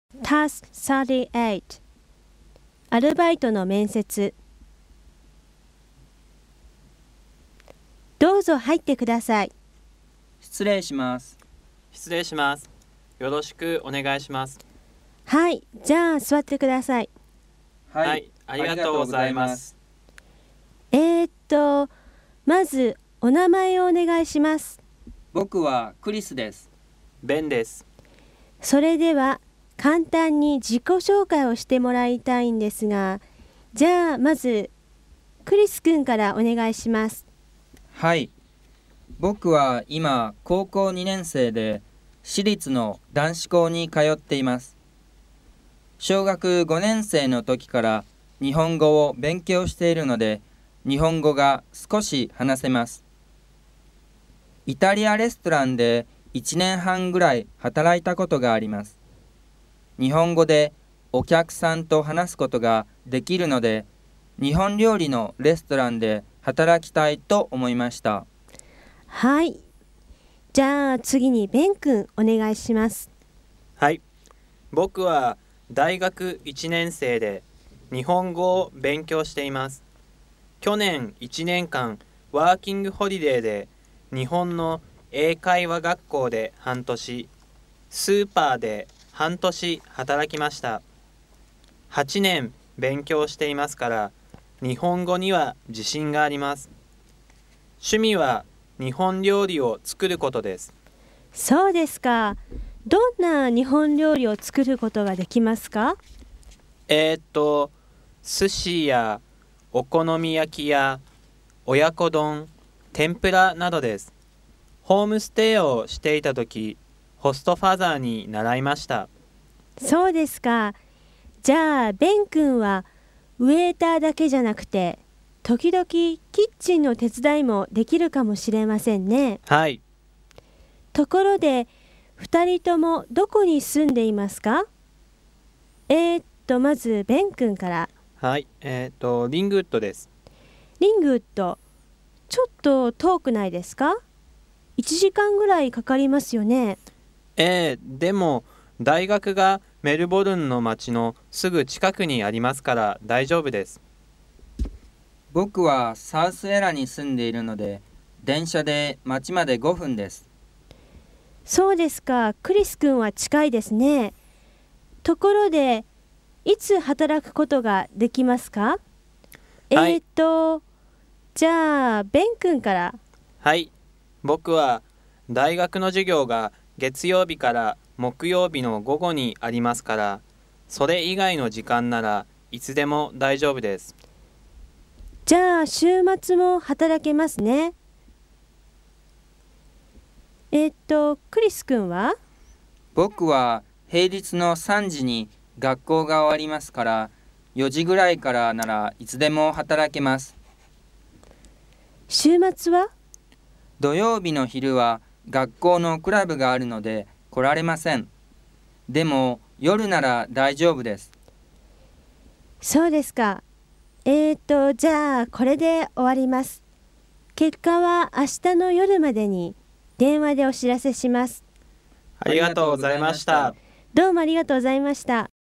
Task 38アルバイトの面接。どうぞ入ってください。 失礼します。 失礼します。よろしくお願いします。 はい、じゃあ座ってください。 はい、ありがとうございます。 まずお名前をお願いします。 僕はクリスです。 ベンです。 それでは簡単に自己紹介をしてもらいたいんですが、じゃあまずクリス君からお願いします。 はい。僕は今高校2年生で私立の男子校に通っています。小学5年生の時から日本語を勉強しているので、日本語が少し話せます。イタリアレストランで1年半ぐらい働いたことがあります。日本語でお客さんと話すことができるので、日本料理のレストランで働きたいと思いました。 はい。じゃあ次にベン君お願いします。 はい。僕は大学1年生で日本語を勉強しています。去年1年間ワーキングホリデーで日本の英会話学校で半年、スーパーで半年働きました。8年勉強していますから日本語には自信があります。趣味は日本料理を作ることです。 そうですか。どんな日本料理を作ることができますか？ 寿司やお好み焼きや親子丼、天ぷらなどです。ホームステイをしていたとき、ホストファザーに習いました。 そうですか。じゃあベン君はウェーターだけじゃなくて、時々キッチンの手伝いもできるかもしれませんね。 はい。 ところで、2人ともどこに住んでいますか？まずベン君から。 はい。リングウッドです。 リングウッド、ちょっと遠くないですか？1時間ぐらいかかりますよね。 でも大学がメルボルンの町のすぐ近くにありますから大丈夫です。 僕はサウスエラに住んでいるので、電車で町まで5分です。 そうですか。クリス君は近いですね。ところで、いつ働くことができますか？ はい。 じゃあベン君から。 はい。僕は大学の授業が月曜日から木曜日の午後にありますから、それ以外の時間ならいつでも大丈夫です。 じゃあ週末も働けますね。クリス君は？ 僕は平日の3時に学校が終わりますから、4時ぐらいからならいつでも働けます。 週末は？ 土曜日の昼は学校のクラブがあるので来られません。でも夜なら大丈夫です。 そうですか。じゃあこれで終わります。結果は明日の夜までに電話でお知らせします。 ありがとうございました。 どうもありがとうございました。